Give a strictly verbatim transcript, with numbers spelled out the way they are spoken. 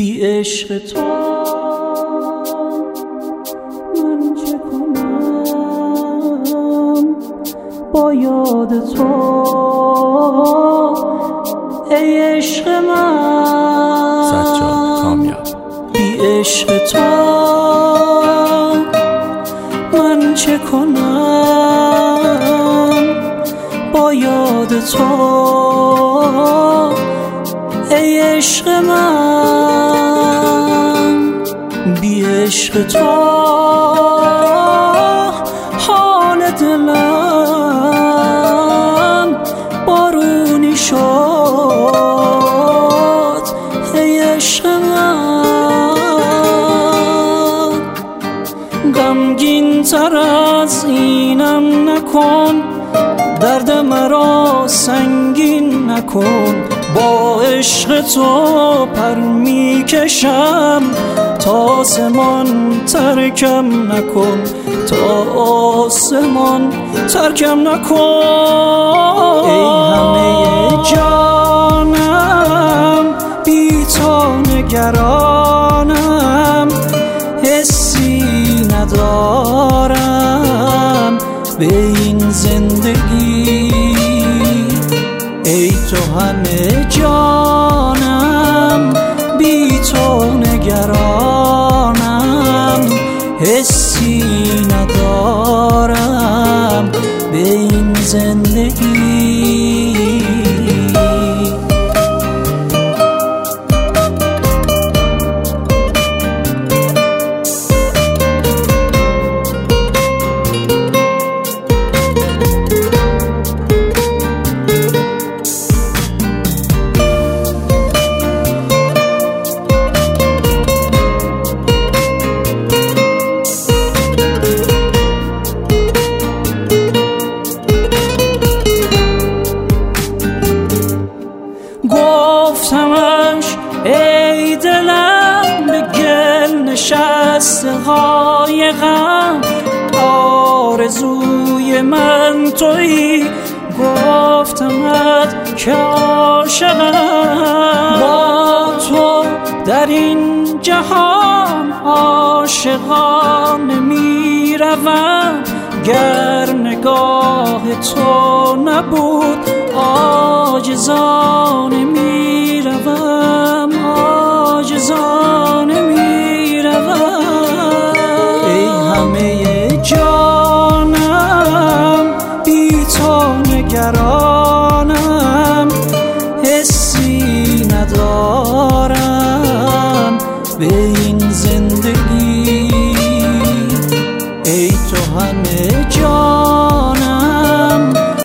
بی عشق تو من چه کنم، با یاد تو ای عشق من. سجاد کامیاب. بی عشق تو من چه کنم، با یاد تو ای عشق من. بی عشق تو حال دلم بارونی شد ای عشق من. غمگین تر از اینم نکن، درد مرا سنگین نکن. با عشق تو پر میکشم تا آسمان ترکم نکن، تا آسمان ترکم نکن. ای همه جانم بی تو نگرانم، حسی ندارم به این زندگی. ای تو همه جانم بی تو نگرانم، حسی ندارم به این زندگی. گفتمش ای دلم به گل نشسته های غم، آرزوی من تویی. گفتمت که عاشقم، با تو در این جهان عاشقانه می روم. گر نگاه تو نبود عاجزانه می روم، عاجزانه می روم. ای همه جانم بی تو نگرانم، حسی ندارم به این زندگی. ای تو همه جانم